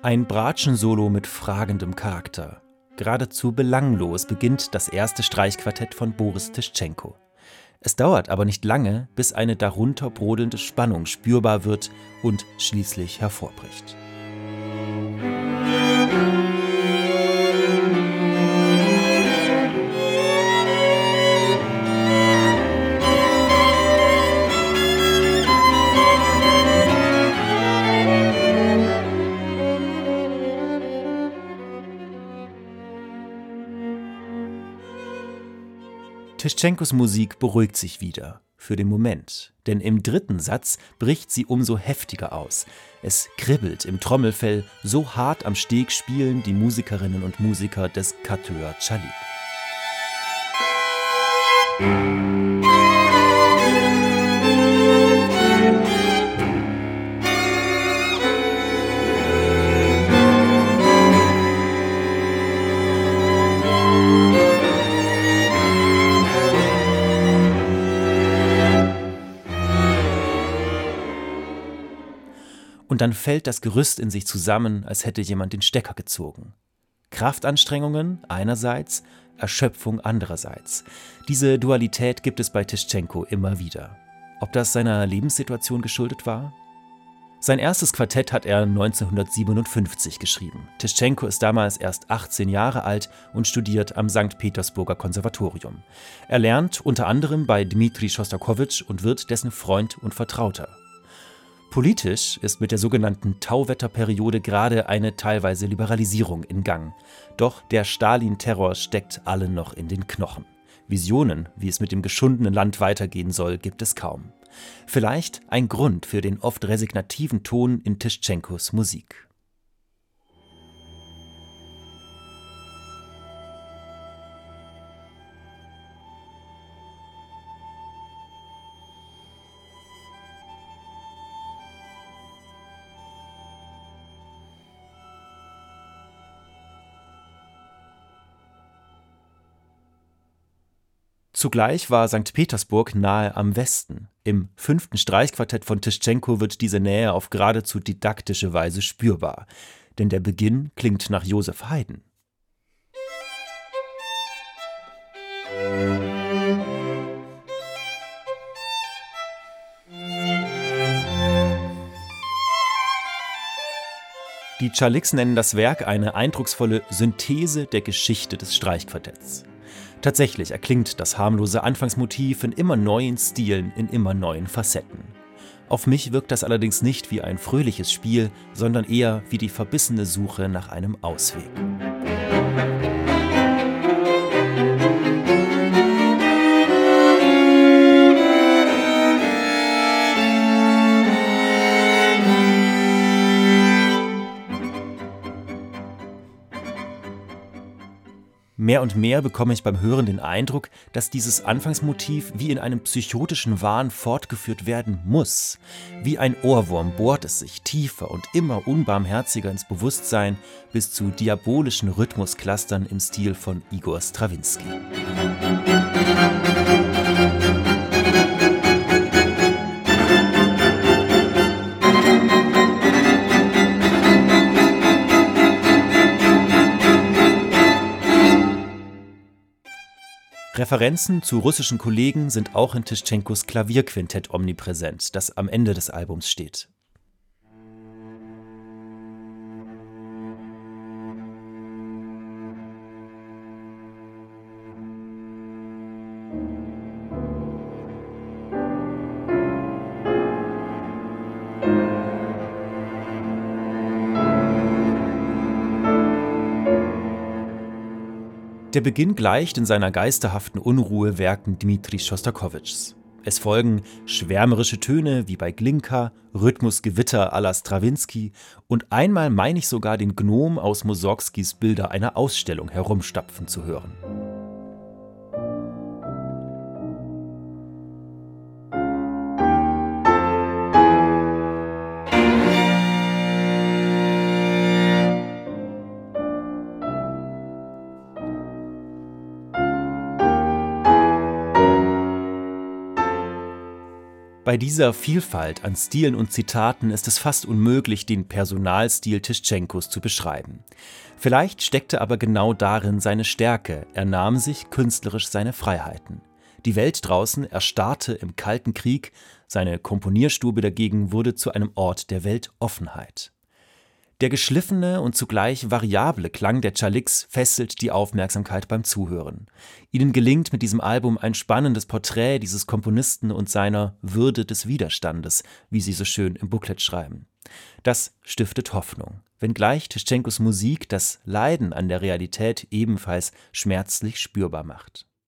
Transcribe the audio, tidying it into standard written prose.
Ein Bratschen-Solo mit fragendem Charakter. Geradezu belanglos beginnt das erste Streichquartett von Boris Tischenko. Es dauert aber nicht lange, bis eine darunter brodelnde Spannung spürbar wird und schließlich hervorbricht. Tischenkos Musik beruhigt sich wieder, für den Moment, denn im dritten Satz bricht sie umso heftiger aus. Es kribbelt im Trommelfell, so hart am Steg spielen die Musikerinnen und Musiker des Quartett Chalik. Und dann fällt das Gerüst in sich zusammen, als hätte jemand den Stecker gezogen. Kraftanstrengungen einerseits, Erschöpfung andererseits. Diese Dualität gibt es bei Tischenko immer wieder. Ob das seiner Lebenssituation geschuldet war? Sein erstes Quartett hat er 1957 geschrieben. Tischenko ist damals erst 18 Jahre alt und studiert am St. Petersburger Konservatorium. Er lernt unter anderem bei Dmitri Schostakowitsch und wird dessen Freund und Vertrauter. Politisch ist mit der sogenannten Tauwetterperiode gerade eine teilweise Liberalisierung in Gang. Doch der Stalin-Terror steckt allen noch in den Knochen. Visionen, wie es mit dem geschundenen Land weitergehen soll, gibt es kaum. Vielleicht ein Grund für den oft resignativen Ton in Tischenkos Musik. Zugleich war St. Petersburg nahe am Westen. Im 5. Streichquartett von Tischenko wird diese Nähe auf geradezu didaktische Weise spürbar. Denn der Beginn klingt nach Joseph Haydn. Die Chaliks nennen das Werk eine eindrucksvolle Synthese der Geschichte des Streichquartetts. Tatsächlich erklingt das harmlose Anfangsmotiv in immer neuen Stilen, in immer neuen Facetten. Auf mich wirkt das allerdings nicht wie ein fröhliches Spiel, sondern eher wie die verbissene Suche nach einem Ausweg. Mehr und mehr bekomme ich beim Hören den Eindruck, dass dieses Anfangsmotiv wie in einem psychotischen Wahn fortgeführt werden muss. Wie ein Ohrwurm bohrt es sich tiefer und immer unbarmherziger ins Bewusstsein bis zu diabolischen Rhythmusclustern im Stil von Igor Strawinski. Referenzen zu russischen Kollegen sind auch in Tischenkos Klavierquintett omnipräsent, das am Ende des Albums steht. Der Beginn gleicht in seiner geisterhaften Unruhe Werken Dmitri Schostakowitschs. Es folgen schwärmerische Töne wie bei Glinka, Rhythmusgewitter à la Strawinski und einmal meine ich sogar den Gnom aus Mussorgskis Bilder einer Ausstellung herumstapfen zu hören. Bei dieser Vielfalt an Stilen und Zitaten ist es fast unmöglich, den Personalstil Tischchenkos zu beschreiben. Vielleicht steckte aber genau darin seine Stärke, er nahm sich künstlerisch seine Freiheiten. Die Welt draußen erstarrte im Kalten Krieg, seine Komponierstube dagegen wurde zu einem Ort der Weltoffenheit. Der geschliffene und zugleich variable Klang der Tschaliks fesselt die Aufmerksamkeit beim Zuhören. Ihnen gelingt mit diesem Album ein spannendes Porträt dieses Komponisten und seiner Würde des Widerstandes, wie sie so schön im Booklet schreiben. Das stiftet Hoffnung, wenngleich Tischchenkos Musik das Leiden an der Realität ebenfalls schmerzlich spürbar macht.